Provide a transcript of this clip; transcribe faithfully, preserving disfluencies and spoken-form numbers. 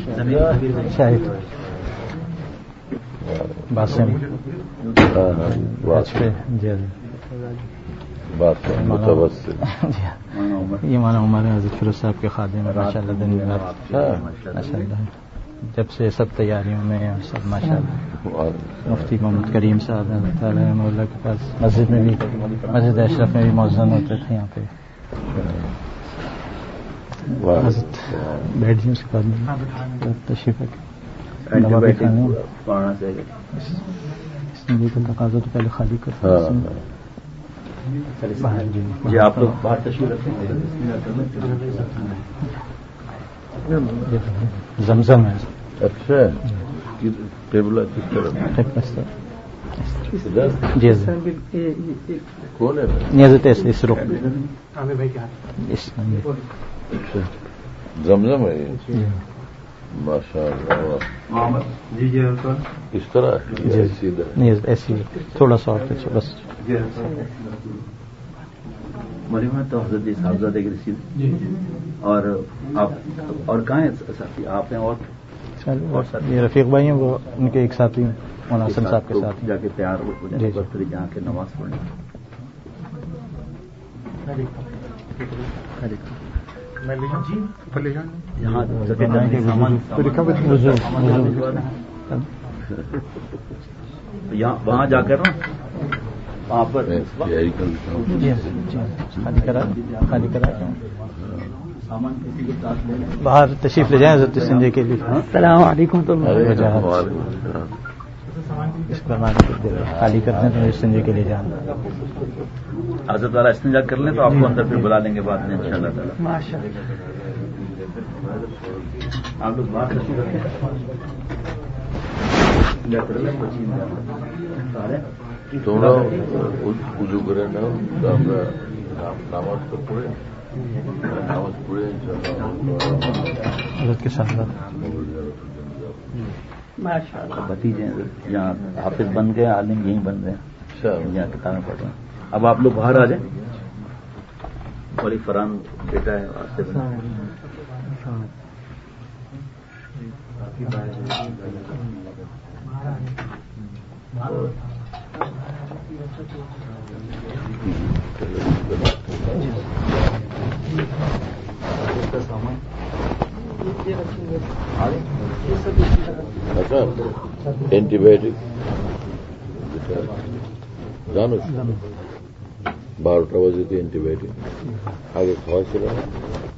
شاہد باسم جی یہ مانا عمر حضرت فیروز صاحب کے خادم ہیں ماشاء اللہ دن رات ماشاء اللہ جب سے سب تیاریوں میں سب ماشاء اللہ مفتی محمد کریم صاحب اللہ تعالیٰ مولا کے پاس مسجد میں بھی مسجد اشرف میں بھی مؤذن ہوتے تھے یہاں پہ حضرت بیٹھ جی اس کے بعد تشریف تقاضا تو پہلے خالی کرتے جی آپ لوگ باہر تشریف رکھیں زمزم ہے اچھا ٹیبل جی کون ہے نیازت اس رخ زمزم ہے ماشاء اللہ جی جی اس طرح ایسی تھوڑا سا اور بس مریمہ تو حضرت صاحبزادے کی رسید اور آپ اور کہاں ہیں ساتھی آپ ہیں اور یہ رفیق بھائی ہیں وہ ان کے ایک ساتھی مناسب صاحب کے ساتھ جا کے تیار ہو جائے جہاں کے نماز پڑھنے یہاں وہاں جا کر وہاں پر خالی کرا خالی کرا باہر تشریف لے جائیں حضرت سنجے کے لیے السلام علیکم تو اس پر خالی کرتے ہیں تو سنجے کے لیے جانا حضرت والا استنجا کر لیں تو آپ کو اندر پھر بلا لیں گے بعد میں انشاءاللہ تعالی آپ لوگ باہر تشریف رکھیں تھوڑا وضو کریں نا نماز تو پڑھے نماز پڑھے حضرت کے ساتھ بھتیجے یہاں حافظ بن گئے عالم یہیں بن گئے یہاں کتابیں پڑھ رہے ہیں اب آپ لوگ باہر آ جائیں بڑی فران بیٹا ہے واسطے اچھا اینٹی بایوٹک جانو بارہ بجے تھی اینٹی بایوٹک آگے خواہش چلا